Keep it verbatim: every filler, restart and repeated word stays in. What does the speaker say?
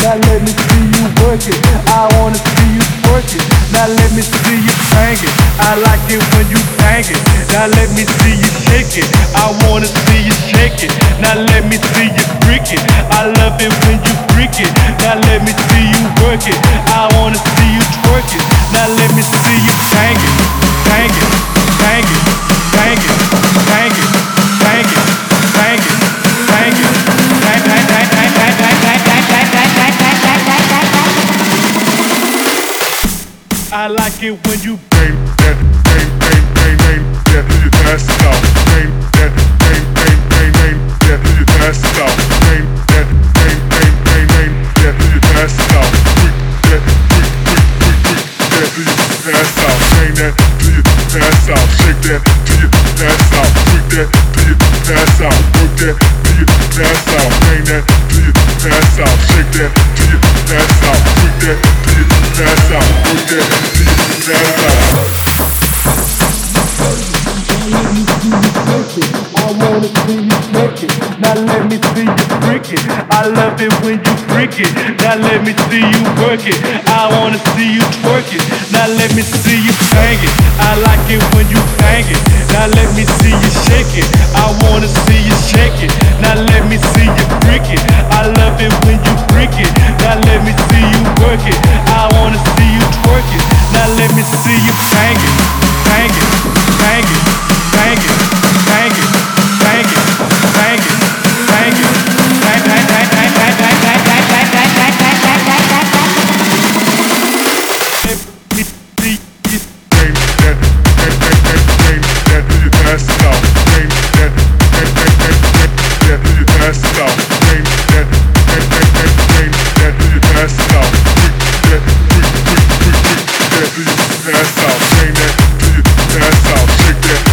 Now let me see you work it. I wanna see you twerk it. Now let me see you bang it. I like it when you bang it. Now let me see you shake it. I wanna see you shake it. Now let me see you freak it. I love it when you freak it. Now let me see you work it. I wanna see you twerk it. Now let me see you bang it, bang it, bang it, bang it, bang it, bang it, bang it, bang it, bang bang bang bang bang bang bang bang bang bang bang bang bang bang bang. I like it when you bang that, bang bang bang bang that till you pass it out. Bang that, bang bang bang bang that till you pass it out. Bang that, bang bang bang bang that till you pass it out. Quick that, quick quick quick quick that till you pass out. Bang that till you pass out. Shake that till you pass out. Quick that till you pass out. Work that till you pass out. Bang that till you pass out. Shake that till you pass out. Quick that till you pass out. Work that till you pass out. I wanna see you shake it. Now let me see you freak it. I love it when you freak it. Now let me see you work it. I wanna see you twerk it. Now let me see you bang it. I like it when you bang it. Now let me see you shake it. I wanna see you shake it. Now let me see you freak it. I love it when you freak it. Now let me see you work it. I wanna see you twerk it. Now let me see you bang it, bang it, bang it, bang it, bang it, bang it, bang it, bang it, bang bang bang bang bang bang bang bang bang bang bang bang bang bang bang bang. Let me see you bang that, bang bang bang bang that till you pass it out. Bang that, bang bang bang bang that till you pass it out. Bang that, bang bang bang bang that till you pass it out. Quick that, quick quick quick quick that till you pass out. Bang that till you pass out. Shake that.